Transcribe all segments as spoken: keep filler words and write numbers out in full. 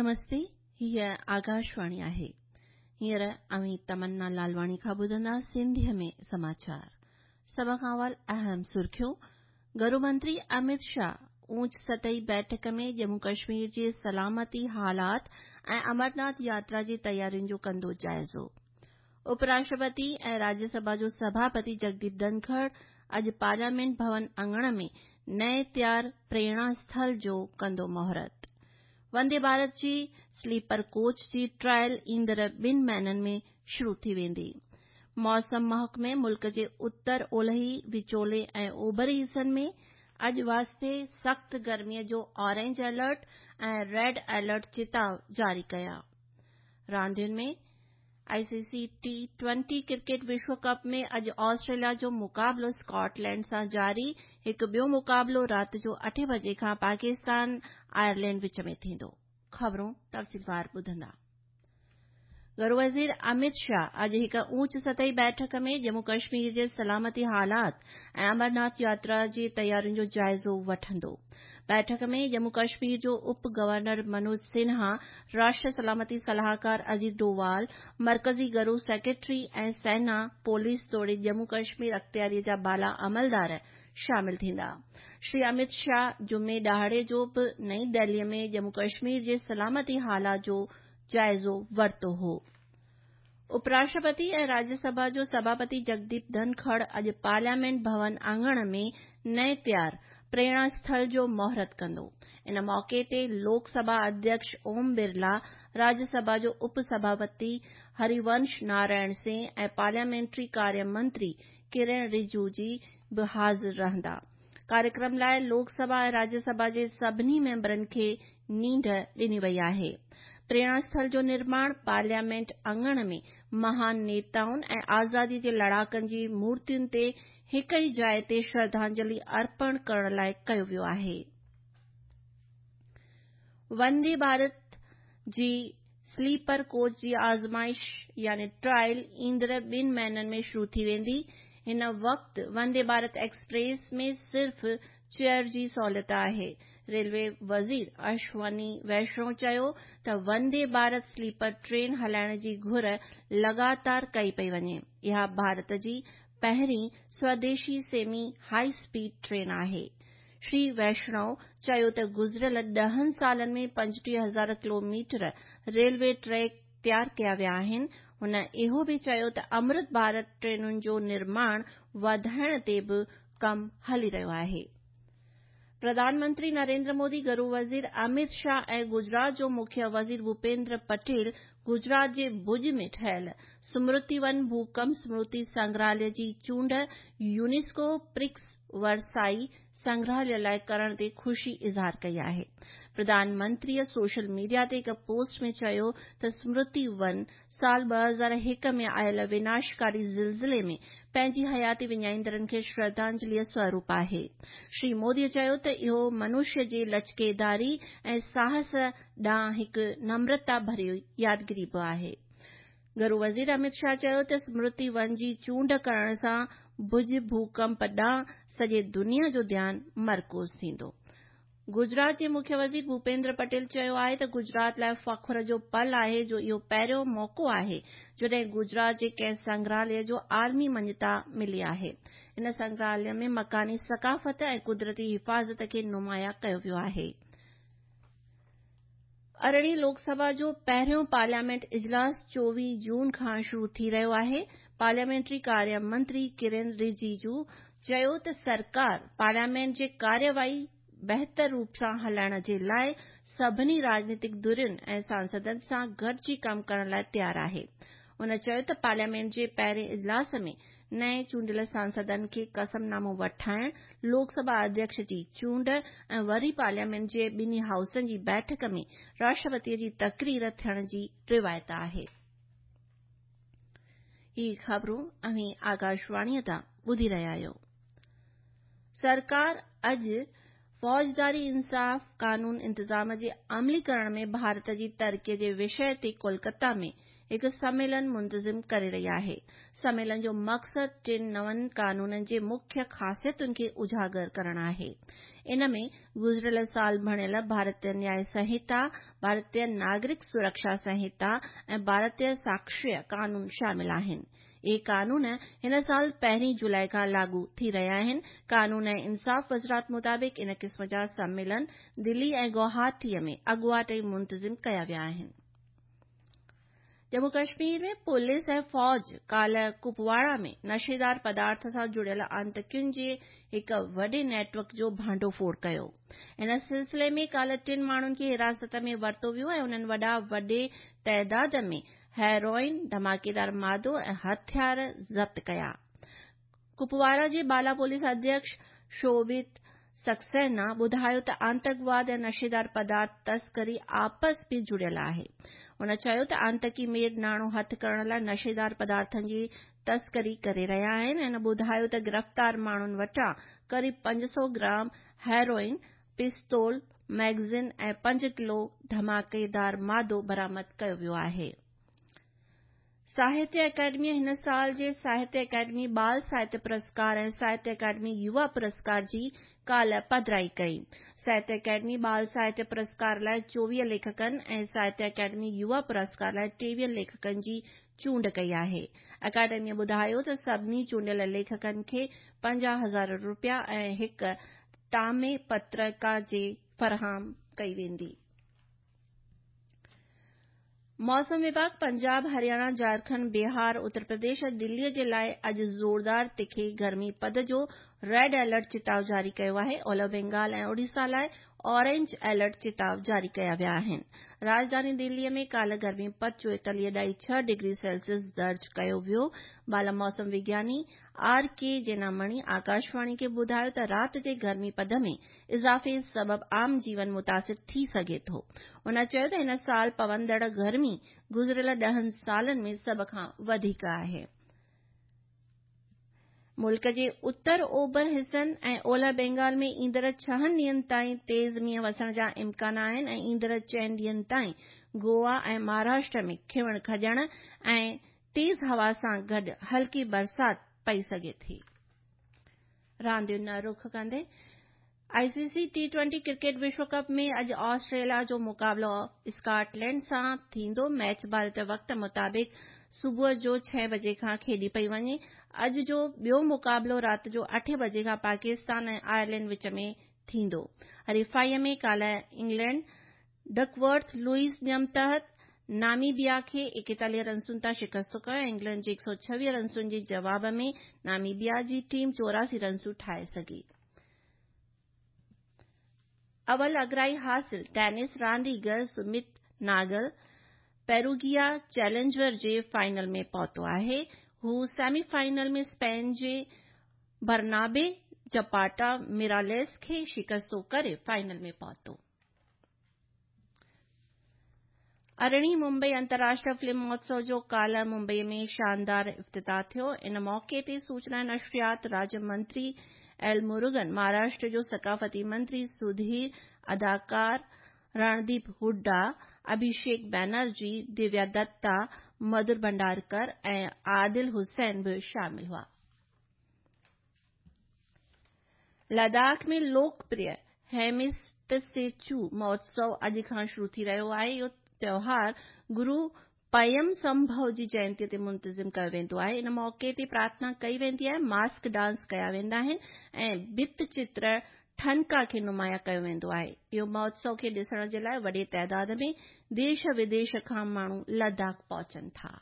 नमस्ते, हीअ आकाशवाणी आहे। हींअर अवी तमन्ना लालवाणी खां ॿुधंदा सिंधीअ में समाचार। सभ खां अवल अहम सुर्खियूं। गृहमंत्री अमित शाह ऊंच सतही बैठक में जम्मू कश्मीर जे सलामती हालात ऐं अमरनाथ यात्रा जी तयारियुनि जो कंदो जाइज़ो। उपराष्ट्रपति ऐं राज्यसभा जो सभापति जगदीप धनखड़ अॼु पार्लियामेंट भवन अङण में नए तयार प्रेरणा स्थल जो कंदो महूरत। वंदे भारत जी स्लीपर कोच जी ट्रायल ईंदड़ ॿिनि महीननि में शुरू थी वेंदी। मौसम महकमे मुल्क जे उत्तर ओलही विचोले ऐं ओभरी हिसनि में अॼु वास्ते सख़्त गर्मीअ जो ऑरेंज अलर्ट ऐं रेड अलर्ट चेताव जारी कया। रांदियुनि में आईसीसी टी ट्वेंटी क्रिकेट विश्व कप में अॼु ऑस्ट्रेलिया जो मुक़ाबलो स्कॉटलैंड सां जारी। हिकु ॿियो मुक़ाबलो राति जो अठे बजे खां पाकिस्तान आयरलैंड विच में थींदो। ख़बरूं तफ़सीलवार ॿुधंदा। गृह वज़ीर अमित शाह अॼु हिक ऊच सतही बैठक में जम्मू कश्मीर जे सलामती हालात ऐं अमरनाथ यात्रा जी तयारियुनि जो जाइज़ो वठंदो। बैठक में जम्मू कश्मीर जो उप गवर्नर मनोज सिन्हा, राष्ट्रीय सलामती सलाहकार अजीत डोवाल, मरकज़ी गरू सेक्रेटरी ऐं सेना पुलिस तोड़े जम्मू कश्मीर अख़्तियारीअ जा बाला अमलदार शामिल थींदा। श्री अमित शाह जुमे ॾाहड़े जो बि नई दिल्लीअ में जम्मू कश्मीर जे सलामती हालात जो जाइज़ो वरितो हो। उपराष्ट्रपति ऐं राज्यसभा जो सभापति जगदीप धनखड़ अॼु पार्लियामेंट भवन अङण में नए तयार प्रेरणा स्थल जो महूरत कंदो। इन मौके ते लोकसभा अध्यक्ष ओम बिरला, राज्यसभा जो उप सभापति हरिवंश नारायण सिंह ऐं पार्लियामेंट्री कार्य मंत्री किरेन रिजिजू बि हाज़िर रहंदा। कार्यक्रम लाइ लोकसभा ऐं राज्यसभा जे सभिनी मेंबरनि खे नींढ ॾिनी वई आहे। प्रेरणा स्थल जो निर्माण पार्लियामेंट अङण में महान नेताउनि ऐं आज़ादी जे लड़ाकनि जी मूर्तियुनि ते हिक ई जाइ ते श्रद्धांजलि अर्पण करण लाइ कयो वियो आहे। वंदे भारत जी स्लीपर कोच जी आज़माइश यानी ट्रायल ईंदड़ ॿिनि महीननि में शुरू थी वेंदी। हिन वक़्ति वंदे भारत एक्सप्रेस में सिर्फ़ चेयर जी सहूलियत आहे। रेलवे वज़ीर अश्वनी वैष्णव चयो त वंदे भारत स्लीपर ट्रेन हलाइण जी घुर लगातार कई पई वञे। इहा भारत जी पहिरीं स्वदेशी सेमी हाई स्पीड ट्रेन आहे। श्री वैष्णव चयो त गुज़िरियल ॾहनि सालनि में पंजटीह हज़ार किलोमीटर रेलवे ट्रैक तयार कया विया आहिनि। हुन इहो बि चयो त अमृत भारत ट्रेनुनि जो निर्माण वधाइण ते बि कमु हली रहियो आहे। प्रधानमंत्री नरेंद्र मोदी, गृह वज़ीर अमित शाह ऐं गुजरात जो मुख्य वज़ीर भूपेंद्र पटेल गुजरात जे भुज में ठहियल स्मृति वन भूकंप स्मृति संग्रहालय जी चूंड यूनेस्को प्रिक्स वरसाई संग्रहालय लाइ करण ते ख़ुशी इज़हार कई आहे। प्रधानमंत्रीअ सोशल मीडिया ते हिक पोस्ट में चयो त स्मृति वन साल ॿ हज़ार हिक में आयल विनाशकारी ज़िलज़िले में पंहिंजी हयाती विञाईंदड़नि खे श्रद्धांजलिअ स्वरूप आहे। श्री मोदीअ चयो त इहो मनुष्य जे लचकेदारी ऐं साहस ॾांहुं हिक नम्रता भरियो यादगिरी बि आहे। गृह वज़ीर अमित शाह चयो त स्मृति वन जी चूंड करण सां भुज भूकंप ॾांहुं सॼे दुनिया जो ध्यानु मरकूज़ थींदो। गुजरात जे मुख्य वज़ीर भूपेंद्र पटेल चयो आहे त गुजरात लाइ फ़ख्र जो पल आहे जो इहो पहिरियों मौक़ो आहे जॾहिं गुजरात जे कंहिं संग्रहालय जो आलमी मञता मिली आहे। इन संग्रहालय में मकानी सक़ाफ़त ऐं कुदरती हिफ़ाज़त खे नुमाया कयो वियो आहे। अरिड़हीं लोकसभा जो पहिरियों पार्लियामेंट इजलास चोवीह जून खां शुरू थी रहियो आहे। पार्लियामेंट्री कार्य मंत्री किरेन रिजिजू चयो त सरकार पार्लियामेंट जे कार्यवाही बहितर रूप सां हलाइण जे लाइ सभिनी राजनीतिक धुरियुनि ऐं सांसदनि सां गॾिजी कमु करण लाइ तयार आहे। हुन चयो त पार्लियामेंट जे पहिरें इजलास में नए चूंडियल सांसदनि खे कसमनामो वठाइण, लोकसभा अध्यक्ष जी चूंड ऐं वरी पार्लियामेंट जे ॿिन्ही हाउसनि जी बैठक में राष्ट्रपतिअ जी तक़रीर थियण जी रिवायत आहे। ही ख़बरूं अहीं आकाशवाणीअ तां ॿुधी रहिया आहियो। सरकार अॼु फौजदारी इंसाफ़ कानून इंतज़ाम जे अमलीकरण में भारत जी तरक़ीअ जे विषय ते कोलकाता में हिकु सम्मेलन मुंतज़िम करे रही आहे। सम्मेलन जो मक़सदु टिन नवनि क़ानूननि जे मुख्य ख़ासियतुनि खे उजागर करणु आहे। इन में गुज़िरियल साल बणियल भारतीय न्याय संहिता, भारतीय नागरिक सुरक्षा संहिता ऐं भारतीय साक्ष्य कानून शामिल आहिनि। इहे कानून हिन साल पहिरीं जुलाई खां लागू थी रहिया आहिनि। कानून ऐं इंसाफ़ वज़ारत मुताबिक़ इन क़िस्म जा सम्मेलन दिल्ली ऐं गुवाहाटीअ में अॻुवाट मुंतज़िम कया विया आहिनि। जम्मू कश्मीर में पुलिस ऐं फौज काल्ह कुपवाड़ा में नशेदार पदार्थ सां जुड़ियल आतंकियुनि जे हिक वॾे नेटवर्क जो भांडोफोड़ कयो। इन सिलसिले में काल्ह टिन माण्हुनि खे हिरासत में वरितो वियो ऐं उन्हनि वॾा वॾे तइदाद में हेरोइन, धमाकेदार मादो ऐं हथियार ज़ब्त कया। कुपवाड़ा जे बाला पुलिस अध्यक्ष शोभित सक्सेना ॿुधायो त आतंकवाद ऐं नशेदार पदार्थ तस्करी आपस में जुड़ियल आहे। उन चयो त आतंकी मेड़ नाणो हथ करण लाइ नशेदार पदार्थनि जी तस्करी करे रहिया आहिनि ऐं ॿुधायो त गिरफ़्तार माण्हुनि वटां क़रीब पंज सौ ग्राम हेरोइन, पिस्तौल, मैगज़ीन ऐं पंज किलो धमाकेदार मादो बरामद कयो वियो आहे। साहित्य अकादमी हिन साल जे साहित्य अकादमी बाल साहित्य पुरस्कार ऐं साहित्य अकादमी युवा पुरस्कार जी काल्ह पधिराई कई। साहित्य अकादमी बाल साहित्य पुरस्कार लाइ चोवीह लेखकनि ऐं साहित्य अकादमी युवा पुरस्कार लाइ टेवीह लेखकनि जी चूंड कई आहे। अकादमीअ ॿुधायो त सभिनी चूंडियल लेखकनि खे पंजाह हज़ार रुपया ऐं हिक तामे पत्रिका जे फ़राहम कई वेंदी। मौसम विभाग पंजाब, हरियाणा, झारखंड, बिहार, उत्तर प्रदेश ऐं दिल्लीअ जे लाइ अॼु ज़ोरदार तिखे गर्मी पद जो रेड अलर्ट चिताव जारी कयो आहे। ओलह बंगाल ऐं ओडिशा लाइ ऑरेंज अलर्ट चिताव जारी कया विया आहिनि। राजधानी दिल्लीअ में काल्ह गर्मी पद चोएतालीह ॾाई छह डिग्री सेल्सियस दर्ज कयो वियो। बाला मौसम विज्ञानी आर के जेनामणी आकाशवाणी खे ॿुधायो त राति जे गर्मी पद में इज़ाफ़े सबबि आम जीवन मुतासिर थी सघे थो। उन चयो त हिन साल पवंदड़ गर्मी गुज़िरियल ॾहनि सालनि में सभ खां वधीक आहे। मुल्क जे उत्तर ओभर हिसनि ऐं ओलह बंगाल में ईंदड़ छहनि ॾींहनि ताईं तेज़ मींहुं वसण जा इम्कान आहिनि ऐं ईंदड़ चइनि ॾींहनि ताईं गोवा ऐं महाराष्ट्र में खिवण खॼण ऐं तेज़ हवा सां गॾु हल्की बरसाति पई सघे थी। रांदियुनि न रुख कंदे आईसीसी टी ट्वेंटी क्रिकेट विश्व कप में अॼु ऑस्ट्रेलिया जो मुक़ाबलो स्कॉटलैंड सां थींदो। मैच भारतीय वक़्त मुताबिक़ सुबुह जो छह बजे खां खेॾी पई वञे। अॼु जो ॿियो मुक़ाबलो राति जो अठे बजे खां पाकिस्तान ऐं आयरलैंड विच में थींदो। हरीफ़ाईअ में काल्ह इंग्लैंड डकवर्थ लुईस नियम तहत नामीबिया खे एकतालीह रन्सुनि तां शिकस्त कयो। इंग्लैंड जे हिक सौ छवीह रन्सुनि जे जवाब में नामीबिया जी टीम चौरासी रन्सूं ठाहे सघी। अवल अग्राई हासिल टेनिस रांदीगर सुमित नागल पेरुगिया चैलेंजर जे फाइनल में पहुतो आहे। हू सेमीफाइनल में स्पेन जे बर्नाबे जपाटा मिरालेस खे शिकस्तो करे फाइनल में पहुतो। अरिड़हीं मुंबई अंतर्राष्ट्रीय फिल्म महोत्सव जो काल्ह मुंबई में शानदार इफ़्तिताह थियो। इन मौक़े ते सूचना ऐं नशरियात राज्य मंत्री एल मुरुगन, महाराष्ट्र जो सकाफ़ती मंत्री सुधीर, अदाकार रणदीप हुड्डा, अभिषेक बैनर्जी, दिव्या दत्ता, मधुर भंडारकर ऐं आदिल हुसैन भी शामिल हुआ। लद्दाख में लोकप्रिय हेमिस्टसेचु महोत्सव अॼु खां शुरू थी रहियो आहे। इहो त्योहार गुरु पयम संभव जी जयंती ते मुंतज़िम कयो वेंदो आहे। इन मौक़े ते प्रार्थना कई वेंदी आहे, मास्क डांस कया वेंदा आहिनि ऐं भित चित्र ठनका खे नुमाया कयो वेंदो आहे। इहो महोत्सव खे ॾिसण जे लाइ वॾे तइदाद में देश विदेश खां माण्हू लद्दाख पहुचनि था।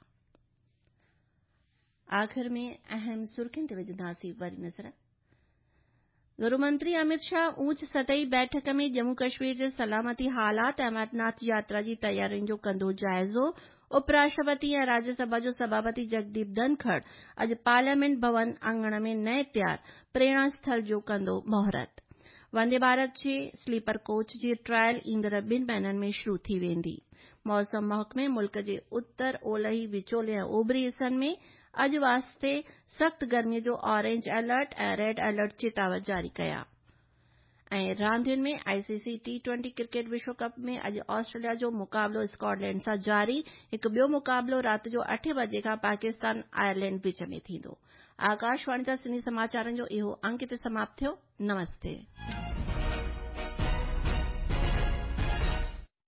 आख़िर में अहम सुर्ख़ियुनि ते विझंदासीं वरी नज़र। गृहमंत्री अमित शाह ऊच सतही बैठक में जम्मू कश्मीर जे सलामती हालात ऐं अमरनाथ यात्रा जी तयारियुनि जो कंदो जाइज़ो। उपराष्ट्रपति ऐं राज्यसभा जो सभापति जगदीप धनखड़ अॼु पार्लियामेंट भवन आंगण में नए तयार प्रेरणा स्थल जो कंदो महूरत। वंदे भारत जे स्लीपर कोच जी ट्रायल ईंदड़ ॿिनि महीननि में शुरू थी वेंदी। मौसम महकमे मुल्क जे उत्तर ओलही विचोले ऐं ओभरी हिसनि में अॼु वास्ते सख़्त गर्मीअ जो ऑरेंज अलर्ट ऐं रेड अलर्ट चेतावत जारी कया। ऐं रांदियुनि में आईसीसी टी ट्वेंटी क्रिकेट विश्व कप में अॼु ऑस्ट्रेलिया जो मुक़ाबिलो स्कॉटलैंड सां जारी। हिकु ॿियो मुक़ाबिलो राति जो अठे बजे खां पाकिस्तान आयरलैंड विच में थींदो। आकाशवाणी जा सिंधी समाचारनि जो इहो अंक ते समाप्त थियो। नमस्ते।